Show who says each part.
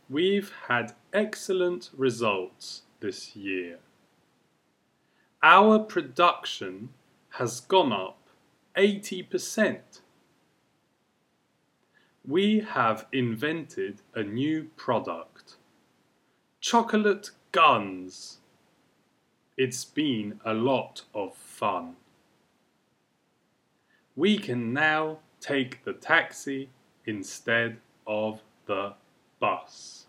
Speaker 1: We've had excellent results this year. Our production has gone up 80%. We have invented a new product. Chocolate guns. It's been a lot of fun. We can now take the taxi instead of the bus.